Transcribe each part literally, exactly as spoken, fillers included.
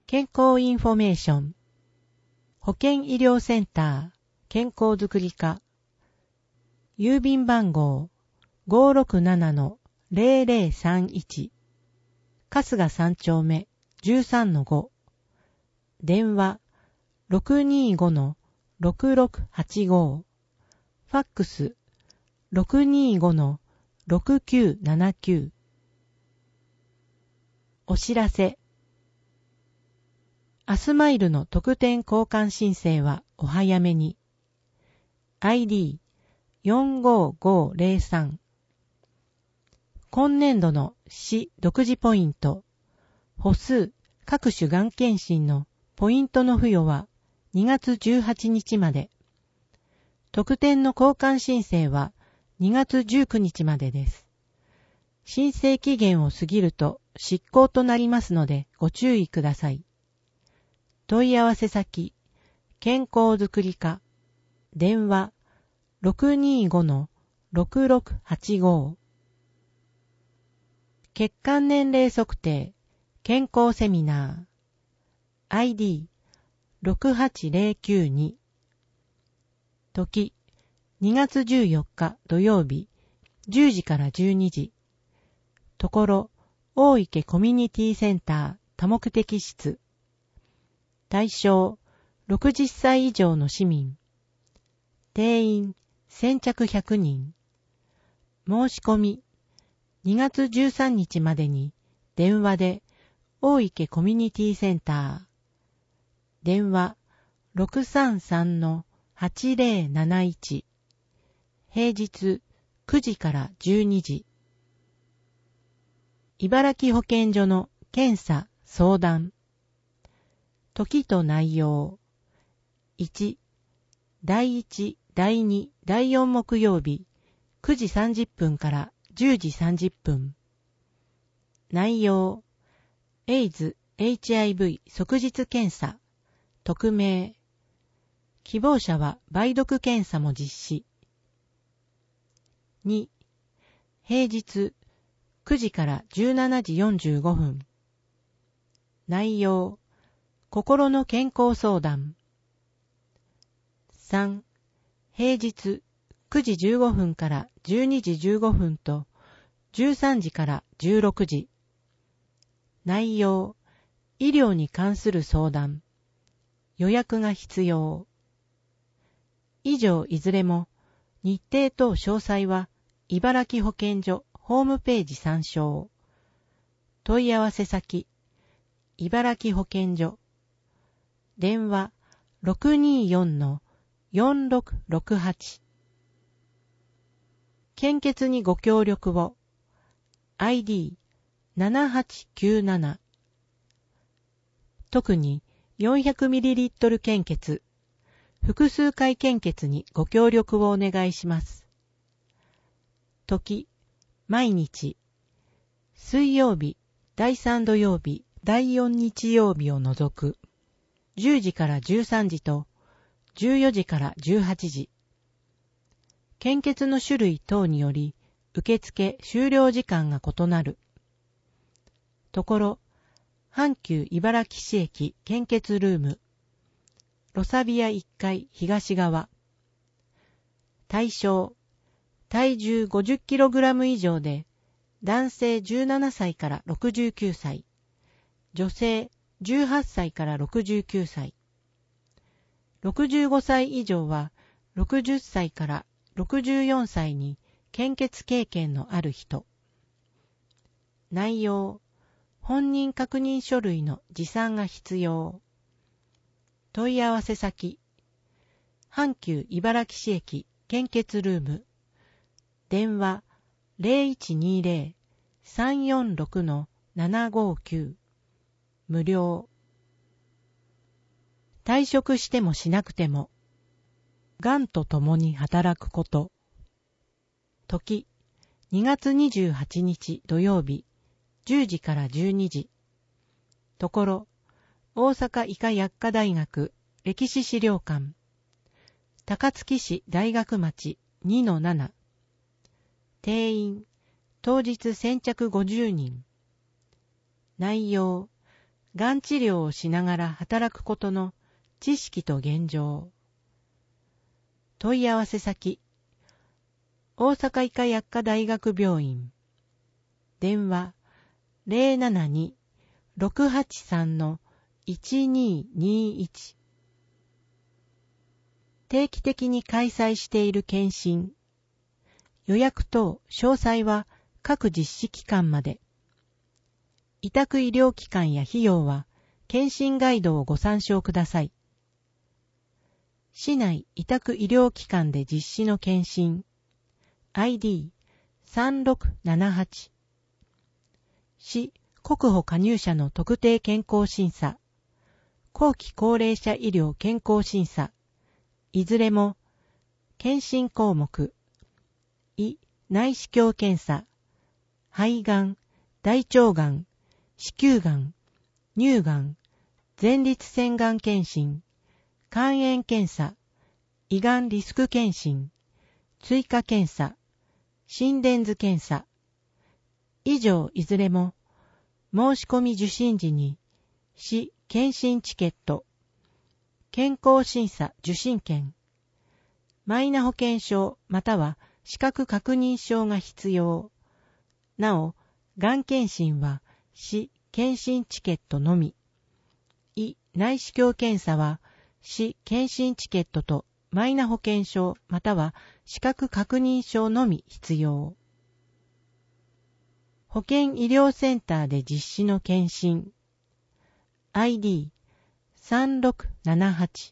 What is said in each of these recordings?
健康インフォメーション、保健医療センター、健康づくり課、郵便番号 ごーろくななのゼロゼロさんいち、春日三丁目 じゅうさんのご、電話 ろくにーごのろくろくはちご、ファックス ろくにーごのろくきゅうななきゅう。お知らせ。アスマイルの特典交換申請はお早めに。アイディーよんごーごーゼロさん。今年度の市独自ポイント、歩数各種がん検診のポイントの付与はにがつじゅうはちにちまで。特典の交換申請はにがつじゅうくにちまでです。申請期限を過ぎると失効となりますのでご注意ください。問い合わせ先、健康づくり課、電話 ろくにーごのろくろくはちご。血管年齢測定、健康セミナー、アイディーろくはちゼロきゅうに。時、にがつじゅうよっか土曜日、じゅうじからじゅうにじ。ところ、大池コミュニティセンター多目的室。対象、ろくじゅっさい以上の市民。定員、先着ひゃくにん。申し込み、にがつじゅうさんにちまでに、電話で、大池コミュニティセンター。電話、ろくさんさんのはちゼロなないち。平日、くじからじゅうにじ。茨城保健所の検査、相談。時と内容。いち、だいいち、だいに、だいよん木曜日、くじさんじゅっぷんからじゅうじさんじゅっぷん。内容。エイズ、エイチアイブイ 即日検査。匿名。希望者は梅毒検査も実施。に、平日、くじからじゅうしちじよんじゅうごふん。内容。心の健康相談。さん、平日くじじゅうごふんからじゅうにじじゅうごふんとじゅうさんじからじゅうろくじ。内容、医療に関する相談。予約が必要。以上いずれも日程等詳細は茨城保健所ホームページ参照。問い合わせ先、茨城保健所。電話 ろくにーよんのよんろくろくはち。献血にご協力を。アイディーななはちきゅうなな。特に よんひゃくミリリットル 献血、複数回献血にご協力をお願いします。時、毎日。水曜日、だいさん土曜日、だいよん日曜日を除く。じゅうじからじゅうさんじとじゅうよじからじゅうはちじ。献血の種類等により受付終了時間が異なる。ところ、阪急茨城市駅献血ルーム。ロサビアいっかい東側。対象、体重 ごじゅっキログラム 以上で、男性じゅうななさいからろくじゅうきゅうさい、女性じゅうはっさいからろくじゅうきゅうさい。ろくじゅうごさい以上はろくじゅっさいからろくじゅうよんさいに献血経験のある人。内容、本人確認書類の持参が必要。問い合わせ先、阪急茨城市駅献血ルーム。電話 ゼロいちにゼロ さんよんろくのななごきゅう。無料。退職してもしなくても、がんと共に働くこと。時、にがつにじゅうはちにち土曜日、じゅうじからじゅうにじ。ところ、大阪医科薬科大学歴史資料館。高槻市大学町 にのなな。定員、当日先着ごじゅうにん。内容、 がん治療をしながら働くことの知識と現状。問い合わせ先、大阪医科薬科大学病院。電話 ゼロななに ろくはちさん いちににいち。定期的に開催している検診。予約等詳細は各実施機関まで。委託医療機関や費用は検診ガイドをご参照ください。市内委託医療機関で実施の検診。アイディーさんろくななはち。市国保加入者の特定健康審査。後期高齢者医療健康審査。いずれも、検診項目。胃内視鏡検査。肺がん、大腸がん、子宮がん、乳がん、前立腺がん検診。肝炎検査。胃がんリスク検診。追加検査。心電図検査。以上いずれも、申し込み受診時に、市検診チケット、健康審査受診券、マイナ保険証または資格確認証が必要。なお、がん検診は市検診チケットのみ。胃内視鏡検査は市検診チケットとマイナ保険証または資格確認証のみ必要。保健医療センターで実施の検診。アイディーさんろくななはち。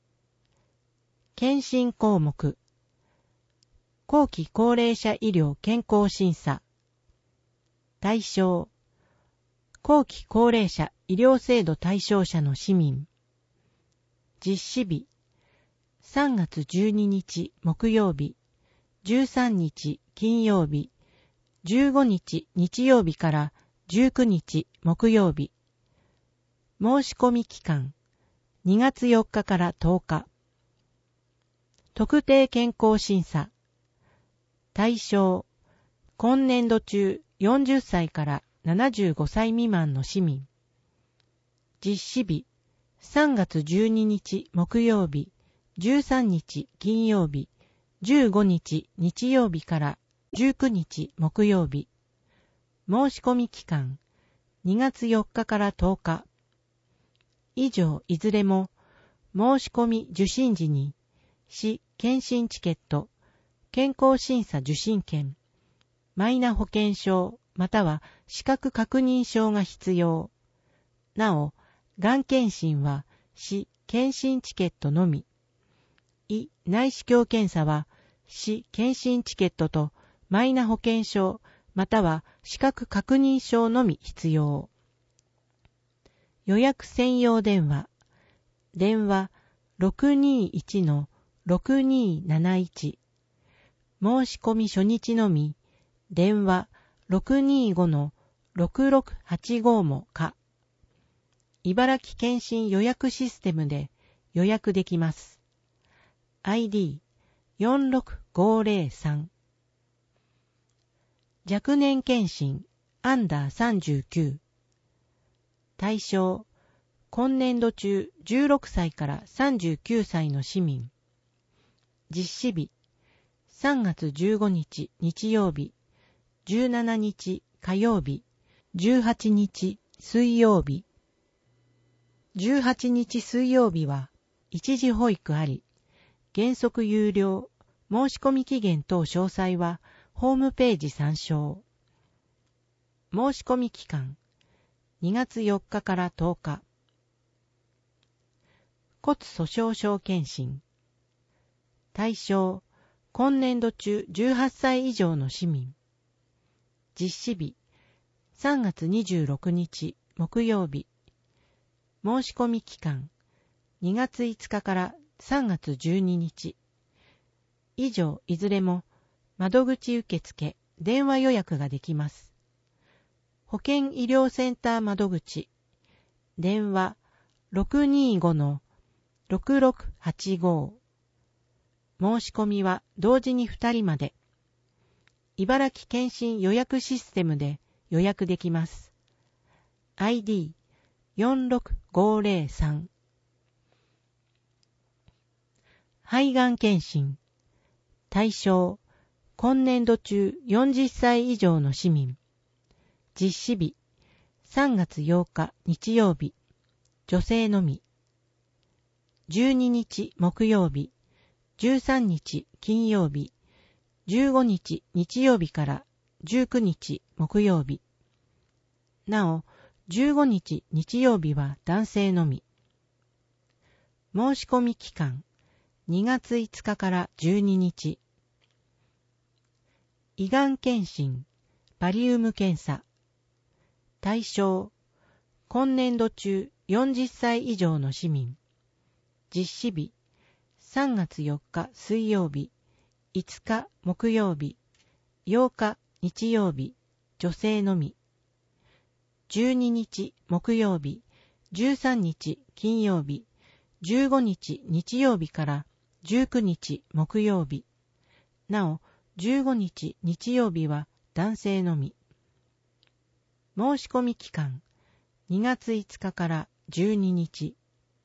検診項目。後期高齢者医療健康審査。対象。後期高齢者医療制度対象者の市民。実施日。さんがつじゅうににち木曜日、じゅうさんにち金曜日、じゅうごにち日曜日からじゅうくにち木曜日。申し込み期間にがつよっかからとおか。特定健康審査。対象今年度中よんじゅっさいからななじゅうごさい未満の市民。実施日さんがつじゅうににち木曜日、じゅうさんにち金曜日、じゅうごにち日曜日からじゅうくにち木曜日。申し込み期間にがつよっかからとおか。以上いずれも申し込み受診時に市検診チケット、健康審査受診券、マイナ保険証または資格確認証が必要。なお、がん検診は市検診チケットのみ。胃内視鏡検査は市検診チケットとマイナ保険証または資格確認証のみ必要。予約専用電話。電話 ろくにいちのろくにーなないち。申し込み初日のみ。電話 ろくにーごのろくろくはちご もか。茨城検診予約システムで予約できます。アイディーよんろくごぜろさん。若年検診アンダーさんじゅうきゅう。対象今年度中じゅうろくさいからさんじゅうきゅうさいの市民。実施日さんがつじゅうごにち日曜日、じゅうしちにち火曜日、じゅうはちにち水曜日。じゅうはちにち水曜日は一時保育あり、原則有料、申し込み期限等詳細はホームページ参照。申し込み期間にがつよっかからとおか。骨粗鬆症検診。対象今年度中じゅうはっさい以上の市民。実施日さんがつにじゅうろくにち木曜日。申し込み期間にがついつかからさんがつじゅうににち。以上いずれも窓口受付、電話予約ができます。保健医療センター窓口。電話 ろくにーごのろくろくはちご。申し込みは同時にふたりまで。茨城検診予約システムで予約できます。アイディーよんろくごぜろさん。肺がん検診。対象、今年度中よんじゅっさい以上の市民。実施日、さんがつようか日曜日、女性のみ。じゅうににち木曜日、じゅうさんにち金曜日、じゅうごにち日曜日からじゅうくにち木曜日。なお、じゅうごにち日曜日は男性のみ。申し込み期間、にがついつかからじゅうににち。胃がん検診、バリウム検査。対象、今年度中よんじゅっさい以上の市民。実施日、さんがつよっか水曜日、いつか木曜日、ようか日曜日、女性のみ。じゅうににち木曜日、じゅうさんにち金曜日、じゅうごにち日曜日からじゅうくにち木曜日。なお、じゅうごにち日曜日は男性のみ。申し込み期間、にがついつかからじゅうににち。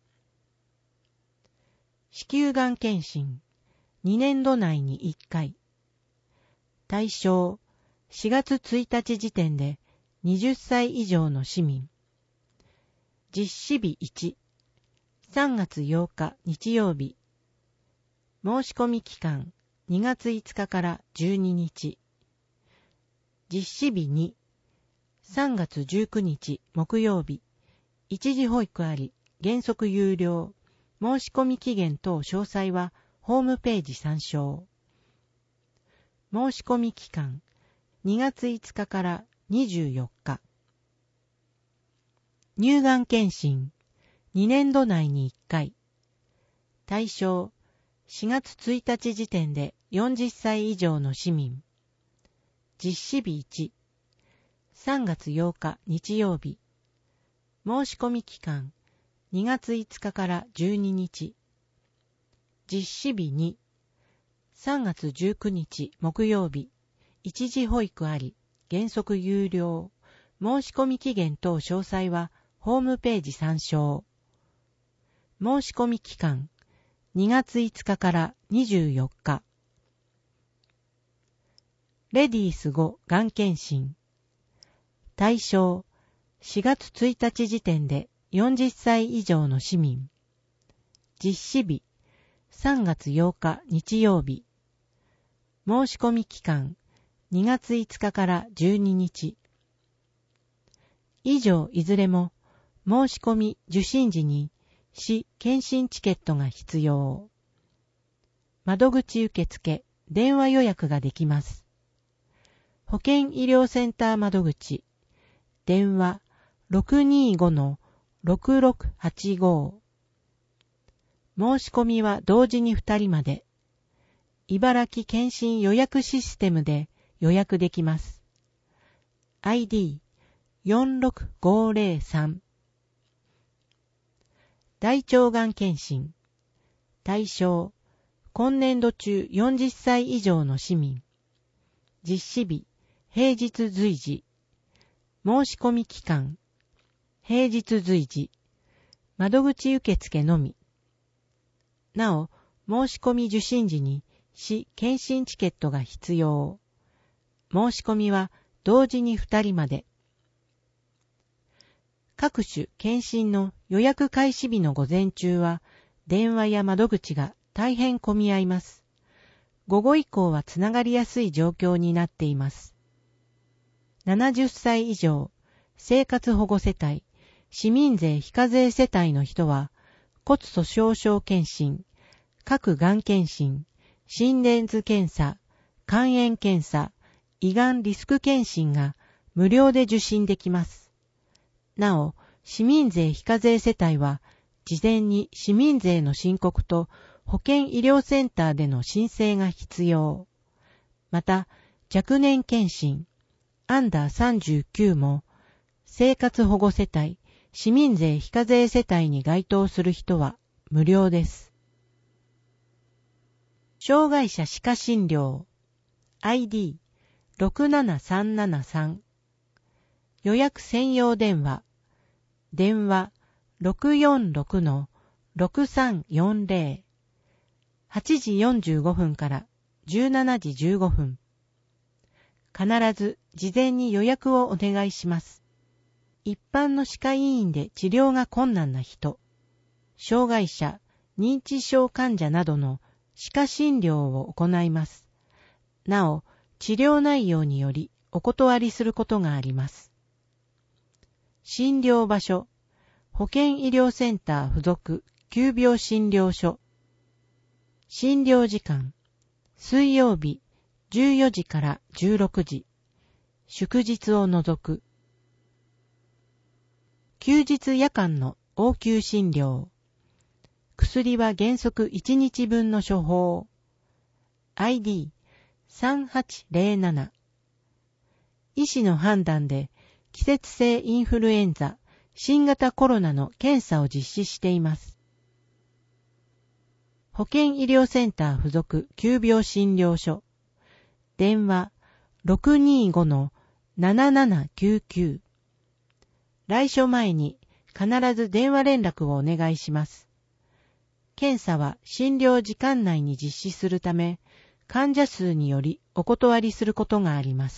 子宮がん検診、にねんど内にいっかい。対象、しがつついたち時点ではたち以上の市民。実施日いち、さんがつようか日曜日。申し込み期間、にがついつかからじゅうににち。実施日に、さんがつじゅうくにち木曜日。一時保育あり、原則有料。申し込み期限等詳細はホームページ参照。申し込み期間、にがついつかからにじゅうよっか。乳がん検診、にねんど内にいっかい。対象、しがつついたち時点でよんじゅっさい以上の市民。実施日いち、さんがつようか日曜日。申し込み期間、にがついつかからじゅうににち。実施日に、さんがつじゅうくにち木曜日。一時保育あり、原則有料。申し込み期限等詳細はホームページ参照。申し込み期間、にがついつかからにじゅうよっか。レディースごがん検診。対象、しがつついたち時点でよんじゅっさい以上の市民。実施日、さんがつようか日曜日。申し込み期間、にがついつかからじゅうににち。以上いずれも申し込み受診時に市検診チケットが必要。窓口受付、電話予約ができます。保健医療センター窓口、電話 ろくにーごのろくろくはちご。申し込みは同時にふたりまで。茨城検診予約システムで予約できます。アイディーよんろくごぜろさん。大腸がん検診。対象、今年度中よんじゅっさい以上の市民。実施日、平日随時。申し込み期間、平日随時。窓口受付のみ。なお、申し込み受診時に市検診チケットが必要。申し込みは同時にふたりまで。各種検診の予約開始日の午前中は電話や窓口が大変混み合います。午後以降はつながりやすい状況になっています。ななじゅっさい以上、生活保護世帯、市民税非課税世帯の人は骨粗鬆症検診、各がん検診、心電図検査、肝炎検査、胃がんリスク検診が無料で受診できます。なお、市民税非課税世帯は、事前に市民税の申告と保健医療センターでの申請が必要。また、若年検診、アンダーさんじゅうきゅうも、生活保護世帯、市民税非課税世帯に該当する人は無料です。障害者歯科診療 アイディーろくななさんななさん 予約専用電話電話 ろくよんろくのろくさんよんぜろ はちじよんじゅうごふんからじゅうしちじじゅうごふん。必ず事前に予約をお願いします。一般の歯科医院で治療が困難な人、障害者、認知症患者などの歯科診療を行います。なお、治療内容によりお断りすることがあります。診療場所、保健医療センター附属急病診療所。診療時間、水曜日じゅうよじからじゅうろくじ、祝日を除く。休日夜間の応急診療。薬は原則いちにちぶんの処方。アイディーさんはちぜろなな。医師の判断で季節性インフルエンザ、新型コロナの検査を実施しています。保健医療センター附属急病診療所。電話 ろくにーごのななななきゅうきゅう。来所前に必ず電話連絡をお願いします。検査は診療時間内に実施するため、患者数によりお断りすることがあります。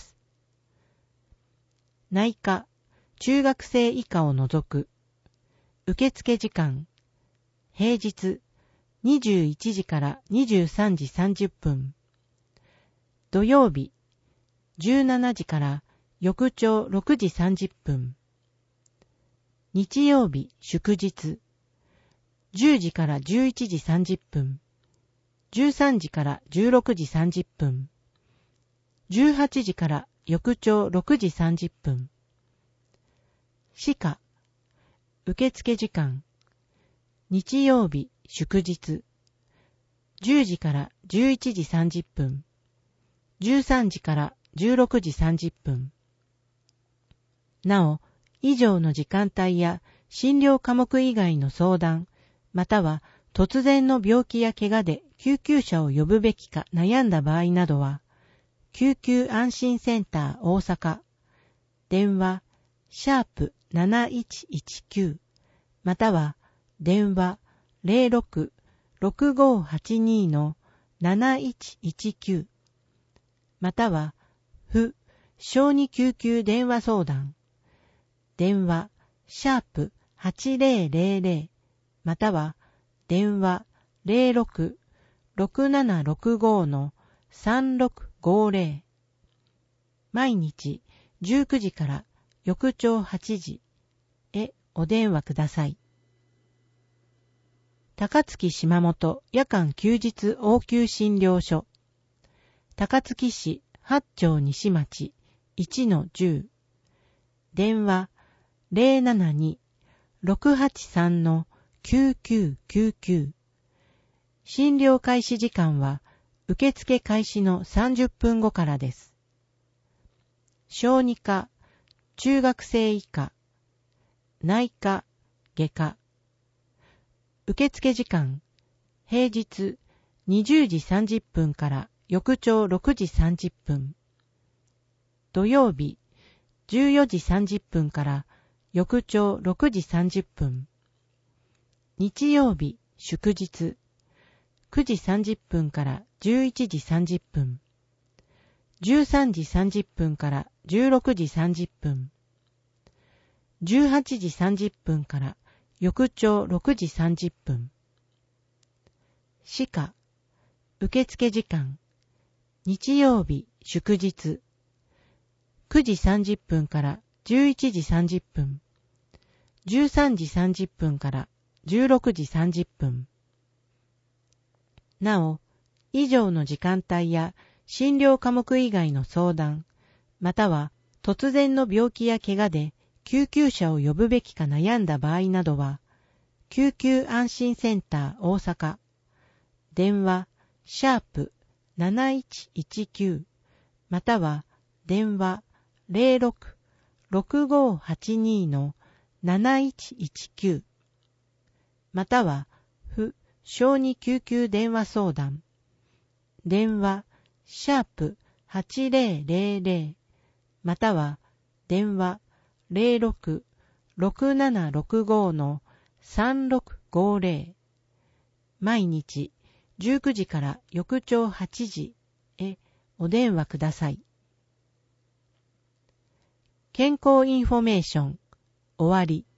内科、中学生以下を除く。受付時間、平日にじゅういちじからにじゅうさんじさんじゅっぷん。土曜日、じゅうしちじから翌朝ろくじさんじゅっぷん。日曜日、祝日、じゅうじからじゅういちじさんじゅっぷん。じゅうさんじからじゅうろくじさんじゅっぷん。じゅうはちじから翌朝ろくじさんじゅっぷん。歯科、受付時間、日曜日、祝日、じゅうじからじゅういちじさんじゅっぷん。じゅうさんじからじゅうろくじさんじゅっぷん。なお、以上の時間帯や診療科目以外の相談、または突然の病気や怪我で救急車を呼ぶべきか悩んだ場合などは、救急安心センター大阪、電話、シャープなないちいちきゅう、または電話 ゼロろく ろくごはちにのなないちいちきゅう、または、府小児救急電話相談、電話、シャープはちぜろぜろぜろ、または、電話ゼロろく ろくななろくごのさんろくごぜろ。毎日じゅうくじから翌朝はちじへお電話ください。高槻島本夜間休日応急診療所。高槻市八丁西町 いちのじゅう。電話ゼロななに ろくはちさんのきゅうきゅうきゅうきゅう。診療開始時間は受付開始のさんじゅっぷんごからです。小児科、中学生以下、内科、外科。受付時間、平日にじゅうじさんじゅっぷんから翌朝ろくじさんじゅっぷん。土曜日、じゅうよじさんじゅっぷんから翌朝ろくじさんじゅっぷん。日曜日、祝日、くじさんじゅっぷんからじゅういちじさんじゅっぷん。じゅうさんじさんじゅっぷんからじゅうろくじさんじゅっぷん。じゅうはちじさんじゅっぷんから翌朝ろくじさんじゅっぷん。歯科、受付時間、日曜日、祝日、くじさんじゅっぷんからじゅういちじさんじゅっぷん。じゅうさんじさんじゅっぷんからじゅうろくじさんじゅっぷん。なお、以上の時間帯や診療科目以外の相談、または突然の病気や怪我で救急車を呼ぶべきか悩んだ場合などは、救急安心センター大阪、電話、シャープなないちいちきゅう、または電話ゼロろく ろくごはちにのなないちいちきゅう、または府小児救急電話相談、電話シャープはちぜろぜろぜろ、または電話ゼロろくろくななろくご さんろくごぜろ、毎日じゅうくじから翌朝はちじへお電話ください。健康インフォメーション終わり。